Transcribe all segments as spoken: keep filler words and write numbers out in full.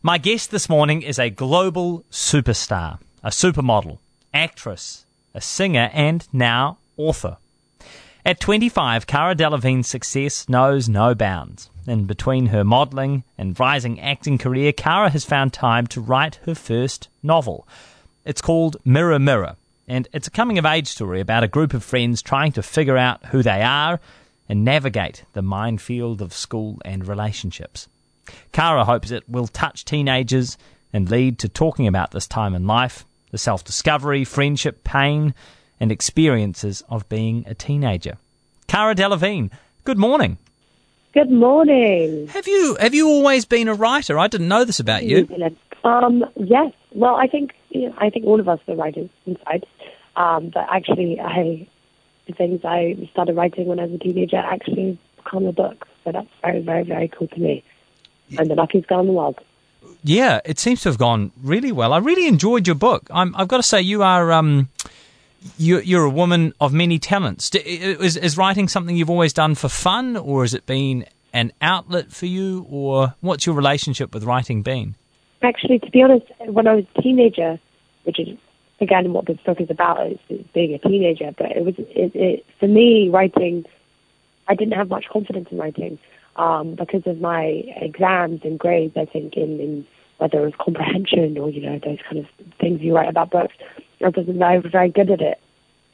My guest this morning is a global superstar, a supermodel, actress, a singer, and now author. At twenty-five, Cara Delevingne's success knows no bounds. In between her modelling and rising acting career, Cara has found time to write her first novel. It's called Mirror Mirror, and it's a coming-of-age story about a group of friends trying to figure out who they are and navigate the minefield of school and relationships. Cara hopes it will touch teenagers and lead to talking about this time in life, the self-discovery, friendship, pain, and experiences of being a teenager. Cara Delevingne, good morning. Good morning. Have you have you always been a writer? I didn't know this about you. Um, yes. Well, I think you know, I think all of us are writers inside. Um, but actually, I the things I started writing when I was a teenager actually become a book. So that's very, very, very cool to me. And the luckiest girl in the world. Yeah, it seems to have gone really well. I really enjoyed your book. I'm, I've got to say, you are um, you're, you're a woman of many talents. Is, is writing something you've always done for fun, or has it been an outlet for you, or what's your relationship with writing been? Actually, to be honest, when I was a teenager, which is again what this book is about, is, is being a teenager. But it was it, it, for me, writing. I didn't have much confidence in writing. Um, because of my exams and grades, I think, in, in whether it was comprehension or, you know, those kind of things you write about books, I wasn't very, very good at it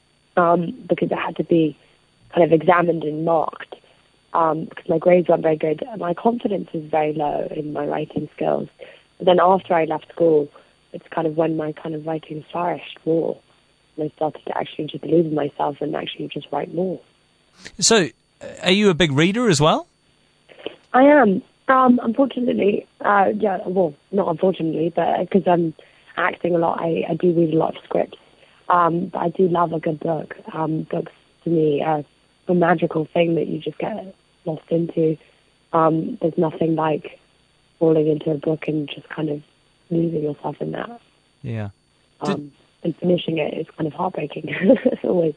um, because it had to be kind of examined and marked um, because my grades weren't very good. My confidence was very low in my writing skills. But then after I left school, it's kind of when my kind of writing flourished more. And I started to actually just believe in myself and actually just write more. So, are you a big reader as well? I am. Um, unfortunately, uh, yeah, well, not unfortunately, but because I'm acting a lot, I, I do read a lot of scripts. Um, but I do love a good book. Um, books, to me, are a magical thing that you just get lost into. Um, there's nothing like falling into a book and just kind of losing yourself in that. Yeah. Um, and finishing it is kind of heartbreaking, always.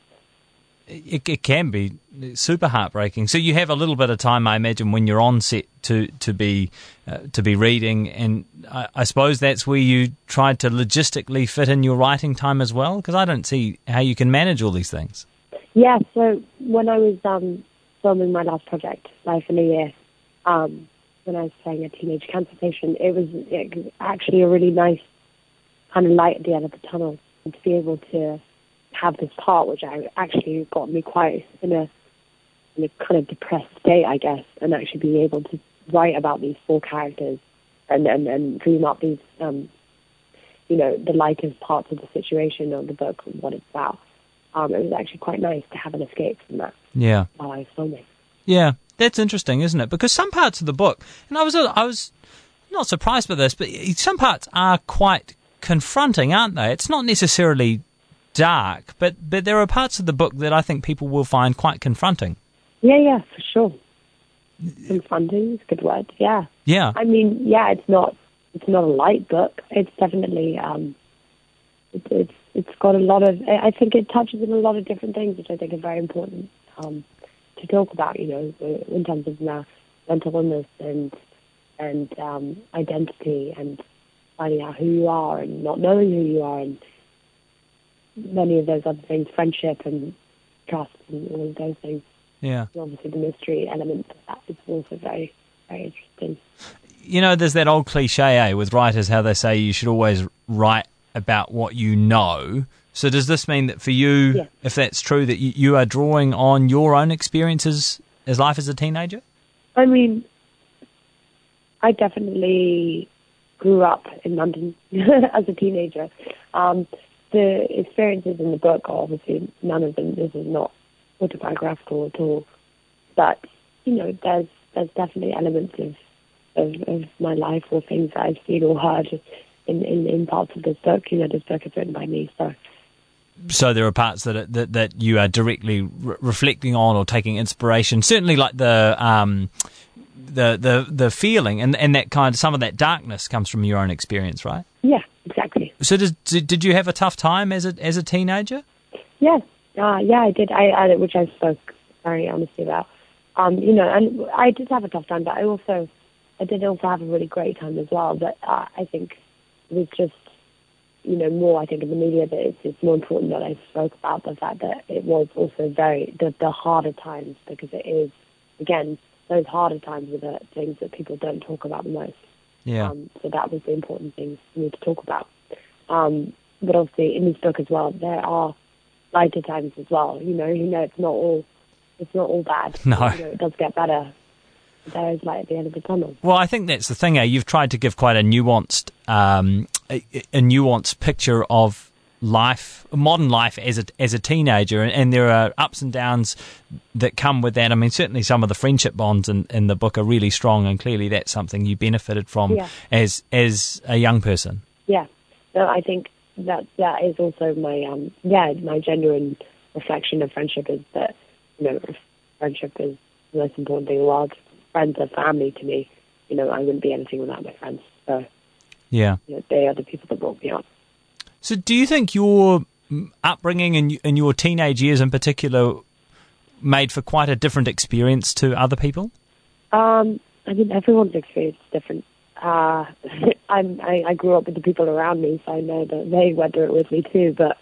It, it can be super heartbreaking. So you have a little bit of time, I imagine, when you're on set to to be uh, to be reading, and I, I suppose that's where you tried to logistically fit in your writing time as well. Because I don't see how you can manage all these things. Yeah. So when I was um, filming my last project, Life in a Year, um, when I was playing a teenage cancer patient, it was, it was actually a really nice kind of light at the end of the tunnel, and to be able to have this part, which I actually got me quite in a in a kind of depressed state, I guess, and actually being able to write about these four characters and and, and dream up these, um, you know, the lightest parts of the situation of the book and what it's about. Um, it was actually quite nice to have an escape from that. Yeah. While I was filming. Yeah, that's interesting, isn't it? Because some parts of the book, and I was I was not surprised by this, but some parts are quite confronting, aren't they? It's not necessarily dark, but but there are parts of the book that I think people will find quite confronting. Yeah, yeah, for sure. Confronting is a good word. Yeah. Yeah. I mean, yeah, it's not it's not a light book. It's definitely um, it, it's it's got a lot of. I think it touches on a lot of different things, which I think are very important um, to talk about. You know, in terms of uh, mental illness and and um, identity and finding out who you are and not knowing who you are and many of those other things, friendship and trust and all of those things. Yeah. And obviously the mystery element of that is also very, very interesting. You know, there's that old cliche, eh, with writers, how they say you should always write about what you know. So does this mean that for you, yeah. if that's true, that you, you are drawing on your own experiences as life as a teenager? I mean, I definitely grew up in London as a teenager. Um, The experiences in the book are obviously none of them. This is not autobiographical at all, but you know, there's there's definitely elements of of, of my life or things that I've seen or heard in, in, in parts of this book. You know, this book is written by me, so. So there are parts that that, that you are directly re- reflecting on or taking inspiration. Certainly, like the um, the the the feeling and and that kind of some of that darkness comes from your own experience, right? Yeah, exactly. So did did you have a tough time as a as a teenager? Yes, uh, yeah, I did. I, I which I spoke very honestly about. Um, you know, and I did have a tough time, but I also I did also have a really great time as well. But uh, I think it was just, you know, more, I think, in the media that it's, it's more important that I spoke about the fact that it was also very, the, the harder times, because it is, again, those harder times are the things that people don't talk about the most. Yeah. Um, so that was the important thing for me to talk about. Um, but obviously in this book as well, there are lighter times as well. You know, you know, it's not all, it's not all bad. No. You know, it does get better. There is light at the end of the tunnel. Well, I think that's the thing. Eh? You've tried to give quite a nuanced, um, a, a nuanced picture of life, modern life as a as a teenager, and, and there are ups and downs that come with that. I mean, certainly some of the friendship bonds in, in the book are really strong, and clearly that's something you benefited from yeah. as as a young person. Yeah, no, I think that that is also my um, yeah, my genuine reflection of friendship is that, you know, friendship is the most important thing in the world. Friends are family to me. You know, I wouldn't be anything without my friends. So, yeah, you know, they are the people that brought me up. So, do you think your upbringing and in your teenage years, in particular, made for quite a different experience to other people? Um, I mean, everyone's experience is different. Uh, I'm, I, I grew up with the people around me, so I know that they went through it with me too. But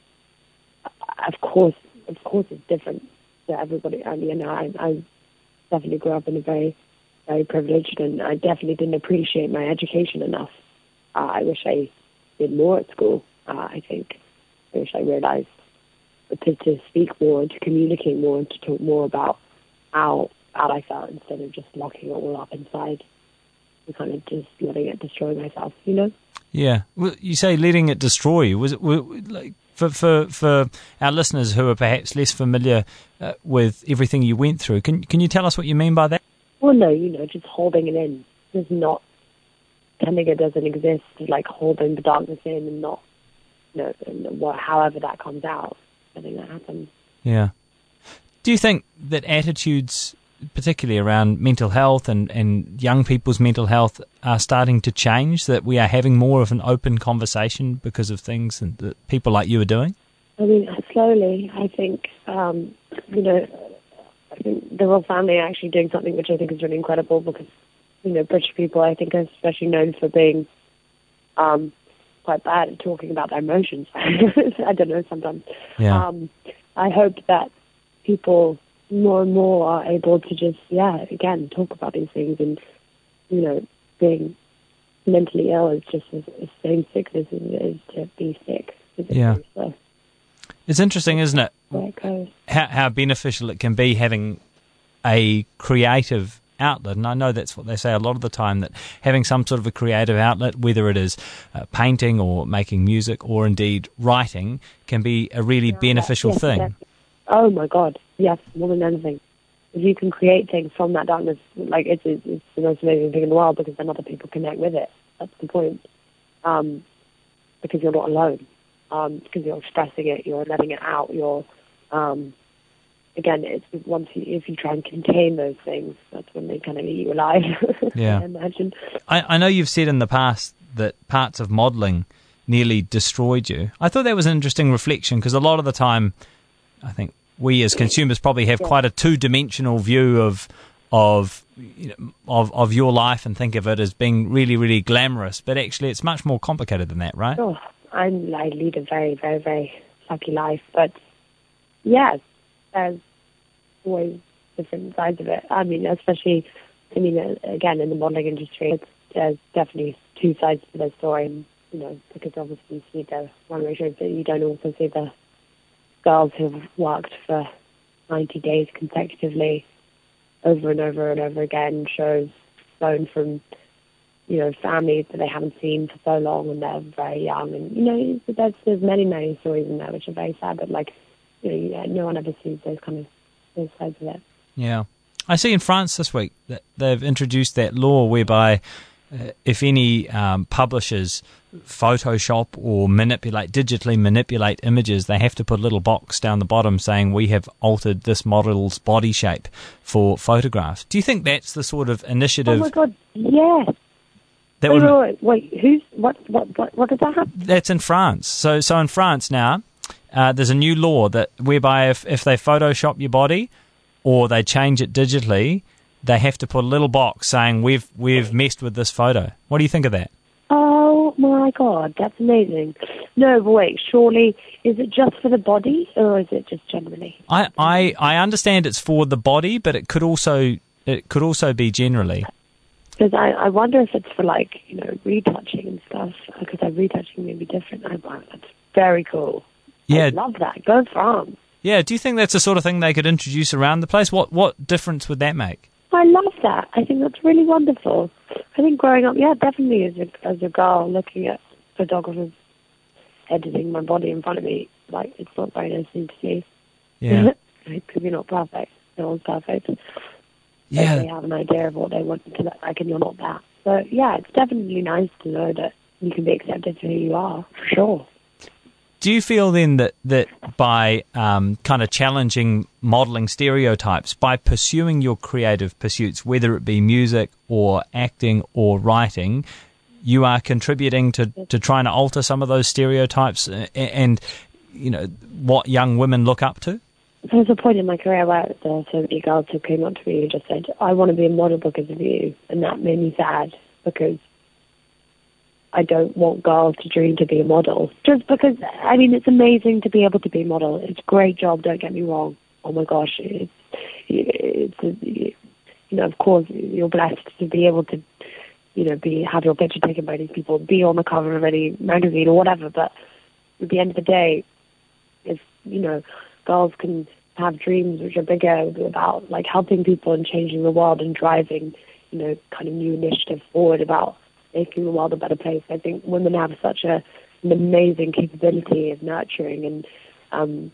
of course, of course, it's different to everybody. I mean, I, I definitely grew up in a very, very privileged, and I definitely didn't appreciate my education enough. Uh, I wish I did more at school. Uh, I think I wish I realized to, to speak more and to communicate more and to talk more about how bad I felt instead of just locking it all up inside and kind of just letting it destroy myself, you know? Yeah. Well, you say letting it destroy you. Was it were, like for for for our listeners who are perhaps less familiar uh, with everything you went through? Can can you tell us what you mean by that? Well, no, you know, just holding it in, just not pretending it doesn't exist, like holding the darkness in and not, you know, and what, however that comes out. I think that happens. Yeah. Do you think that attitudes, particularly around mental health and, and young people's mental health, are starting to change, that we are having more of an open conversation because of things that people like you are doing? I mean, slowly, I think, um, you know, I think the Royal Family are actually doing something which I think is really incredible because, you know, British people, I think, are especially known for being um, quite bad at talking about their emotions. I don't know, sometimes. Yeah. Um, I hope that people more and more are able to just, yeah, again, talk about these things, and, you know, being mentally ill is just as the same sickness as it is to be sick. Yeah. So, it's interesting, isn't it? Where it goes. How, how beneficial it can be having a creative outlet. And I know that's what they say a lot of the time, that having some sort of a creative outlet, whether it is uh, painting or making music or indeed writing, can be a really yeah, beneficial yes, thing. Yes. Oh my God, yes, more than anything. If you can create things from that darkness, like it's, it's, it's the most amazing thing in the world, because then other people connect with it. That's the point. Um, because you're not alone. Um, because you're expressing it, you're letting it out, you're, um, again, it's once you, if you try and contain those things, that's when they kind of eat you alive. Yeah. I imagine. I, I know you've said in the past that parts of modelling nearly destroyed you. I thought that was an interesting reflection, because a lot of the time, I think we as consumers probably have yeah. quite a two-dimensional view of of you know, of of your life and think of it as being really, really glamorous. But actually, it's much more complicated than that, right? Oh, I'm, I lead a very, very, very lucky life. But yes, there's always different sides of it. I mean, especially, I mean, again, in the modelling industry, it's, there's definitely two sides to the story. And, you know, because obviously you see the runway shows, but you don't also see the girls who've worked for ninety days consecutively over and over and over again, shows flown from, you know, families that they haven't seen for so long and they're very young. And, you know, there's, there's many, many stories in there which are very sad, but, like, you know, yeah, no one ever sees those kind of those sides of it. Yeah. I see in France this week that they've introduced that law whereby uh, if any um, publishers Photoshop or manipulate, digitally manipulate images, they have to put a little box down the bottom saying, we have altered this model's body shape for photographs. Do you think that's the sort of initiative? Oh my God, yes. That wait, would, wait, wait, wait, who's, what, what, what, what does that happen? That's in France. So, so in France now, uh, there's a new law that whereby if, if they Photoshop your body or they change it digitally, they have to put a little box saying we've we've messed with this photo. What do you think of that? Oh my God, that's amazing. No, but wait, surely, is it just for the body or is it just generally? I, I, I understand it's for the body, but it could also it could also be generally. Because I, I wonder if it's for, like, you know, retouching and stuff, because uh, retouching may be different. I, that's very cool. Yeah. I love that. Go France. Yeah, do you think that's the sort of thing they could introduce around the place? What what difference would that make? I love that. I think that's really wonderful. I think growing up, yeah, definitely as a, as a girl looking at photographers editing my body in front of me, like, it's not very nice to see. Yeah. Because you're not perfect. No one's perfect. Yeah. They have an idea of what they want to look like and you're not that. So, yeah, it's definitely nice to know that you can be accepted for who you are, for sure. Do you feel then that, that by um, kind of challenging modelling stereotypes, by pursuing your creative pursuits, whether it be music or acting or writing, you are contributing to, to trying to alter some of those stereotypes and, and, you know, what young women look up to? There was a point in my career where there were so many girls who came up to me and just said, I want to be a model because of you. And that made me sad because I don't want girls to dream to be a model. Just because, I mean, it's amazing to be able to be a model. It's a great job, don't get me wrong. Oh my gosh, it's, it's you know, of course, you're blessed to be able to, you know, be have your picture taken by these people, be on the cover of any magazine or whatever. But at the end of the day, if, you know, girls can have dreams which are bigger about, like, helping people and changing the world and driving, you know, kind of new initiatives forward about making the world a better place. I think women have such a, an amazing capability of nurturing and um,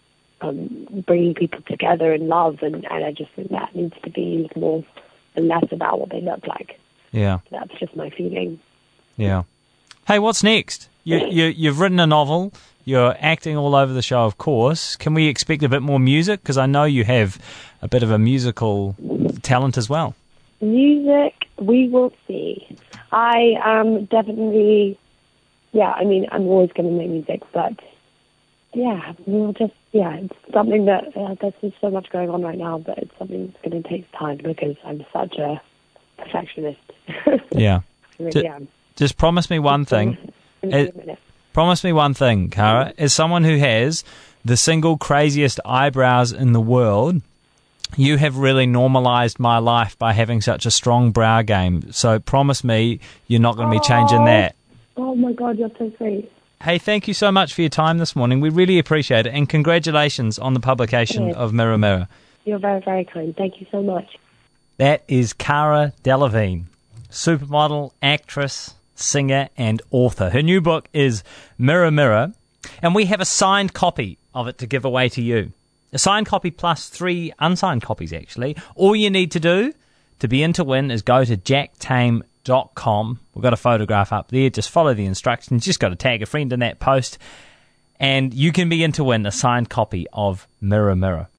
um, bringing people together in love, and, and I just think that needs to be used more and less about what they look like. Yeah. That's just my feeling. Yeah. Hey, what's next? You, you, you've written a novel. You're acting all over the show, of course. Can we expect a bit more music? Because I know you have a bit of a musical talent as well. Music, we will see. I am definitely, yeah, I mean, I'm always going to make music, but yeah, we'll just, yeah, it's something that, uh, there's just so much going on right now, but it's something that's going to take time because I'm such a perfectionist. Yeah. I really D- am. Just promise me one thing. It, promise me one thing, Cara. As someone who has the single craziest eyebrows in the world, you have really normalised my life by having such a strong brow game. So promise me you're not going to be changing oh, that. Oh my God, you're so sweet. Hey, thank you so much for your time this morning. We really appreciate it. And congratulations on the publication Yes. of Mirror Mirror. You're very, very kind. Thank you so much. That is Cara Delevingne, supermodel, actress, singer and author. Her new book is Mirror Mirror, and we have a signed copy of it to give away to you. A signed copy plus three unsigned copies, actually. All you need to do to be in to win is go to jack tame dot com. We've got a photograph up there. Just follow the instructions. Just got to tag a friend in that post, and you can be in to win a signed copy of Mirror Mirror.